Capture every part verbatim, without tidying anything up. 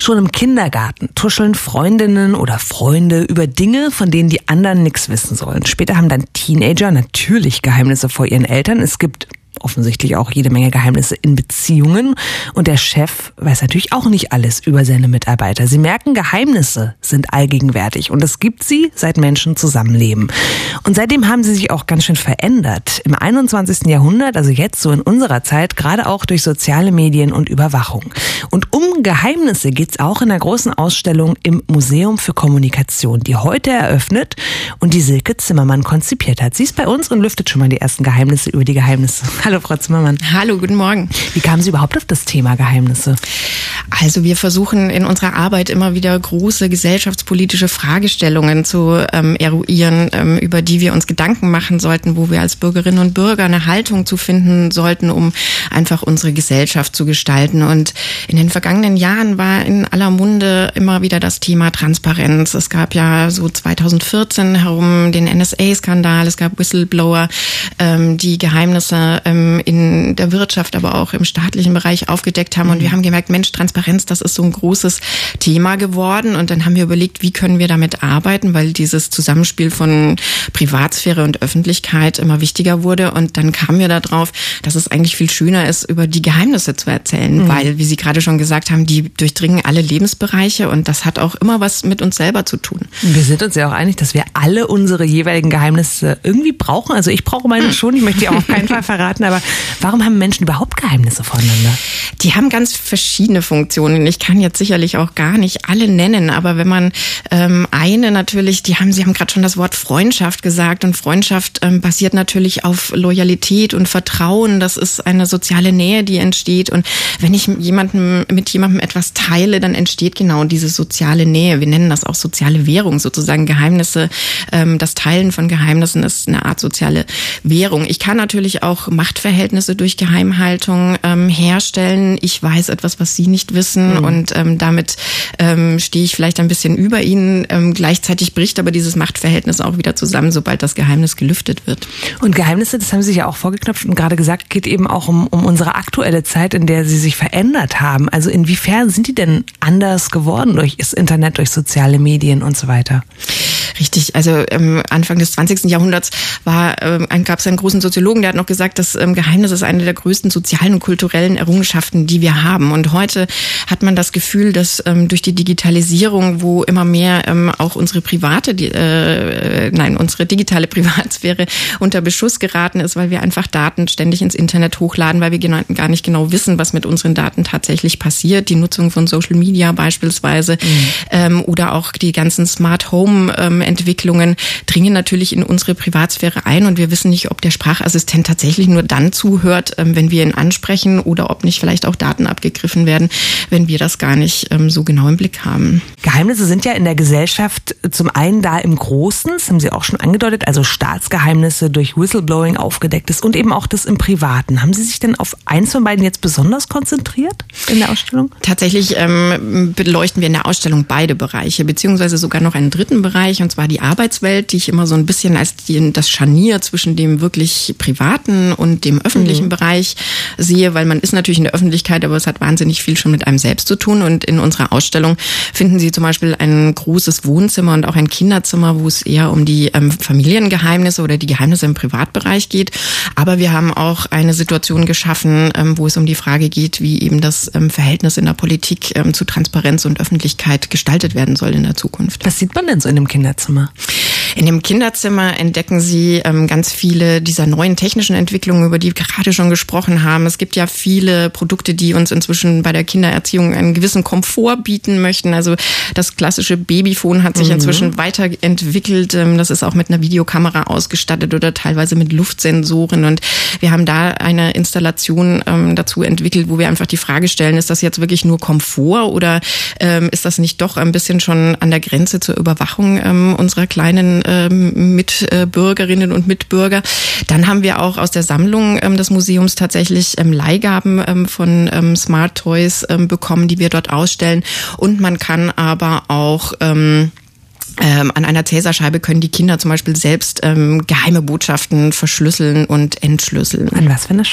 Schon im Kindergarten tuscheln Freundinnen oder Freunde über Dinge, von denen die anderen nichts wissen sollen. Später haben dann Teenager natürlich Geheimnisse vor ihren Eltern. Es gibt offensichtlich auch jede Menge Geheimnisse in Beziehungen. Und der Chef weiß natürlich auch nicht alles über seine Mitarbeiter. Sie merken, Geheimnisse sind allgegenwärtig und es gibt sie, seit Menschen zusammenleben. Und seitdem haben sie sich auch ganz schön verändert. Im einundzwanzigsten Jahrhundert, also jetzt so in unserer Zeit, gerade auch durch soziale Medien und Überwachung. Und um Geheimnisse geht's auch in der großen Ausstellung im Museum für Kommunikation, die heute eröffnet und die Silke Zimmermann konzipiert hat. Sie ist bei uns und lüftet schon mal die ersten Geheimnisse über die Geheimnisse. Hallo Frau Zimmermann. Hallo, guten Morgen. Wie kamen Sie überhaupt auf das Thema Geheimnisse? Also wir versuchen in unserer Arbeit immer wieder große gesellschaftspolitische Fragestellungen zu ähm, eruieren, ähm, über die wir uns Gedanken machen sollten, wo wir als Bürgerinnen und Bürger eine Haltung zu finden sollten, um einfach unsere Gesellschaft zu gestalten. Und in den vergangenen Jahren war in aller Munde immer wieder das Thema Transparenz. Es gab ja so zweitausendvierzehn herum den N S A-Skandal, es gab Whistleblower, ähm, die Geheimnisse ähm, in der Wirtschaft, aber auch im staatlichen Bereich aufgedeckt haben. Und wir haben gemerkt, Mensch, Transparenz, das ist so ein großes Thema geworden. Und dann haben wir überlegt, wie können wir damit arbeiten, weil dieses Zusammenspiel von Privatsphäre und Öffentlichkeit immer wichtiger wurde. Und dann kamen wir darauf, dass es eigentlich viel schöner ist, über die Geheimnisse zu erzählen, mhm. weil, wie Sie gerade schon gesagt haben, die durchdringen alle Lebensbereiche und das hat auch immer was mit uns selber zu tun. Wir sind uns ja auch einig, dass wir alle unsere jeweiligen Geheimnisse irgendwie brauchen. Also ich brauche meine schon, ich möchte die auch auf keinen Fall verraten, aber warum haben Menschen überhaupt Geheimnisse voneinander? Die haben ganz verschiedene Funktionen. Ich kann jetzt sicherlich auch gar nicht alle nennen, aber wenn man ähm, eine natürlich, die haben, Sie haben gerade schon das Wort Freundschaft gesagt und Freundschaft ähm, basiert natürlich auf Loyalität und Vertrauen. Das ist eine soziale Nähe, die entsteht und wenn ich jemandem, mit jemandem etwas teile, dann entsteht genau diese soziale Nähe. Wir nennen das auch soziale Währung, sozusagen Geheimnisse. Ähm, das Teilen von Geheimnissen ist eine Art soziale Währung. Ich kann natürlich auch Machtverhältnisse durch Geheimhaltung ähm, herstellen. Ich weiß etwas, was Sie nicht wissen mhm. und ähm, damit ähm, stehe ich vielleicht ein bisschen über Ihnen. Ähm, gleichzeitig bricht aber dieses Machtverhältnis auch wieder zusammen, sobald das Geheimnis gelüftet wird. Und Geheimnisse, das haben Sie ja auch vorgeknöpft und gerade gesagt, geht eben auch um, um unsere aktuelle Zeit, in der sie sich verändert haben. Also inwiefern sind die denn anders geworden durch das Internet, durch soziale Medien und so weiter? Richtig, also ähm, Anfang des zwanzigsten Jahrhunderts war, ähm, gab es einen großen Soziologen, der hat noch gesagt, das ähm, Geheimnis ist eine der größten sozialen und kulturellen Errungenschaften, die wir haben. Und heute hat man das Gefühl, dass ähm, durch die Digitalisierung, wo immer mehr ähm, auch unsere private, die, äh, nein, unsere digitale Privatsphäre unter Beschuss geraten ist, weil wir einfach Daten ständig ins Internet hochladen, weil wir genau, gar nicht genau wissen, was mit unseren Daten tatsächlich passiert. Die Nutzung von Social Media beispielsweise mhm. ähm, oder auch die ganzen Smart Home ähm, Entwicklungen dringen natürlich in unsere Privatsphäre ein und wir wissen nicht, ob der Sprachassistent tatsächlich nur dann zuhört, wenn wir ihn ansprechen oder ob nicht vielleicht auch Daten abgegriffen werden, wenn wir das gar nicht so genau im Blick haben. Geheimnisse sind ja in der Gesellschaft zum einen da im Großen, das haben Sie auch schon angedeutet, also Staatsgeheimnisse durch Whistleblowing aufgedecktes und eben auch das im Privaten. Haben Sie sich denn auf eins von beiden jetzt besonders konzentriert in der Ausstellung? Tatsächlich ähm, beleuchten wir in der Ausstellung beide Bereiche, beziehungsweise sogar noch einen dritten Bereich, und zwar die Arbeitswelt, die ich immer so ein bisschen als die, das Scharnier zwischen dem wirklich privaten und dem öffentlichen mhm. Bereich sehe, weil man ist natürlich in der Öffentlichkeit, aber es hat wahnsinnig viel schon mit einem selbst zu tun. Und in unserer Ausstellung finden Sie zum Beispiel ein großes Wohnzimmer und auch ein Kinderzimmer, wo es eher um die ähm, Familiengeheimnisse oder die Geheimnisse im Privatbereich geht. Aber wir haben auch eine Situation geschaffen, ähm, wo es um die Frage geht, wie eben das ähm, Verhältnis in der Politik ähm, zu Transparenz und Öffentlichkeit gestaltet werden soll in der Zukunft. Was sieht man denn so in dem Kinderzimmer? In dem Kinderzimmer entdecken Sie ähm, ganz viele dieser neuen technischen Entwicklungen, über die wir gerade schon gesprochen haben. Es gibt ja viele Produkte, die uns inzwischen bei der Kindererziehung einen gewissen Komfort bieten möchten. Also das klassische Babyphone hat sich mhm. inzwischen weiterentwickelt. Das ist auch mit einer Videokamera ausgestattet oder teilweise mit Luftsensoren. Und wir haben da eine Installation ähm, dazu entwickelt, wo wir einfach die Frage stellen, ist das jetzt wirklich nur Komfort oder ähm, ist das nicht doch ein bisschen schon an der Grenze zur Überwachung ähm, unserer kleinen ähm, Mitbürgerinnen und Mitbürger? Dann haben wir auch aus der Sammlung ähm, des Museums tatsächlich ähm, Leihgaben ähm, von ähm, Smart Toys ähm, bekommen, die wir dort ausstellen. Und man kann aber auch ähm, Ähm, an einer Cäsarscheibe können die Kinder zum Beispiel selbst ähm, geheime Botschaften verschlüsseln und entschlüsseln. An was für eine Scheibe?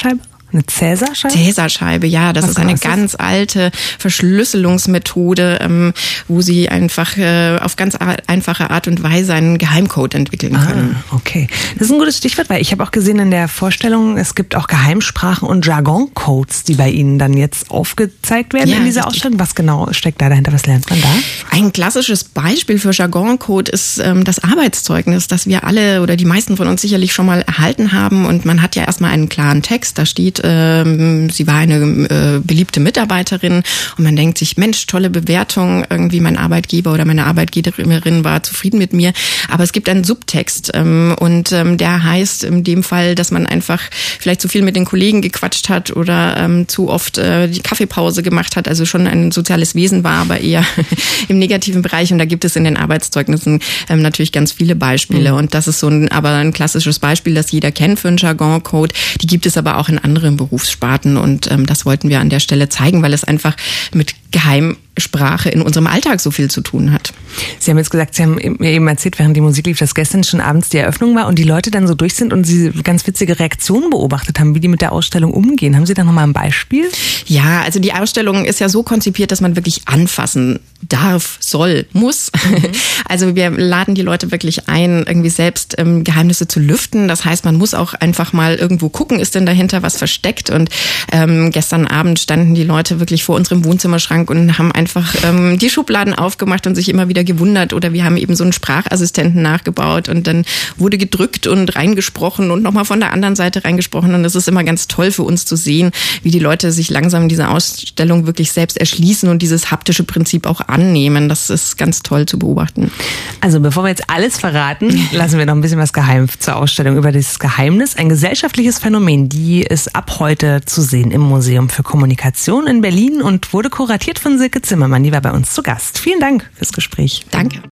Eine Cäsarscheibe? Cäsarscheibe, ja. Das Was ist eine ist ganz das? alte Verschlüsselungsmethode, ähm, wo sie einfach äh, auf ganz einfache Art und Weise einen Geheimcode entwickeln können. Ah, okay. Das ist ein gutes Stichwort, weil ich habe auch gesehen in der Vorstellung, es gibt auch Geheimsprachen und Jargoncodes, die bei Ihnen dann jetzt aufgezeigt werden ja, in dieser richtig. Ausstellung. Was genau steckt da dahinter? Was lernt man da? Ein klassisches Beispiel für Jargoncode ist ähm, das Arbeitszeugnis, das wir alle oder die meisten von uns sicherlich schon mal erhalten haben. Und man hat ja erstmal einen klaren Text, da steht, ähm, sie war eine äh, beliebte Mitarbeiterin und man denkt sich, Mensch, tolle Bewertung, irgendwie mein Arbeitgeber oder meine Arbeitgeberin war zufrieden mit mir. Aber es gibt einen Subtext ähm, und ähm, der heißt in dem Fall, dass man einfach vielleicht zu viel mit den Kollegen gequatscht hat oder ähm, zu oft äh, die Kaffeepause gemacht hat, also schon ein soziales Wesen war, aber eher im negativen Bereich. Und da gibt es in den Arbeitszeugnissen ähm, natürlich ganz viele Beispiele. Mhm. Und das ist so ein, aber ein klassisches Beispiel, das jeder kennt für einen Jargon-Code. Die gibt es aber auch in anderen Berufssparten und ähm, das wollten wir an der Stelle zeigen, weil es einfach mit Geheimsprache in unserem Alltag so viel zu tun hat. Sie haben jetzt gesagt, Sie haben mir eben erzählt, während die Musik lief, dass gestern schon abends die Eröffnung war und die Leute dann so durch sind und Sie ganz witzige Reaktionen beobachtet haben, wie die mit der Ausstellung umgehen. Haben Sie da nochmal ein Beispiel? Ja, also die Ausstellung ist ja so konzipiert, dass man wirklich anfassen darf, soll, muss. Mhm. Also wir laden die Leute wirklich ein, irgendwie selbst ähm, Geheimnisse zu lüften. Das heißt, man muss auch einfach mal irgendwo gucken, ist denn dahinter was versteckt? Und ähm, gestern Abend standen die Leute wirklich vor unserem Wohnzimmerschrank und haben einfach ähm, die Schubladen aufgemacht und sich immer wieder gewundert. Oder wir haben eben so einen Sprachassistenten nachgebaut und dann wurde gedrückt und reingesprochen und nochmal von der anderen Seite reingesprochen. Und es ist immer ganz toll für uns zu sehen, wie die Leute sich langsam in dieser Ausstellung wirklich selbst erschließen und dieses haptische Prinzip auch annehmen. Das ist ganz toll zu beobachten. Also bevor wir jetzt alles verraten, lassen wir noch ein bisschen was geheim zur Ausstellung über dieses Geheimnis. Ein gesellschaftliches Phänomen, die ist ab heute zu sehen im Museum für Kommunikation in Berlin und wurde kuratiert von Silke Zimmermann. Die war bei uns zu Gast. Vielen Dank fürs Gespräch. Danke.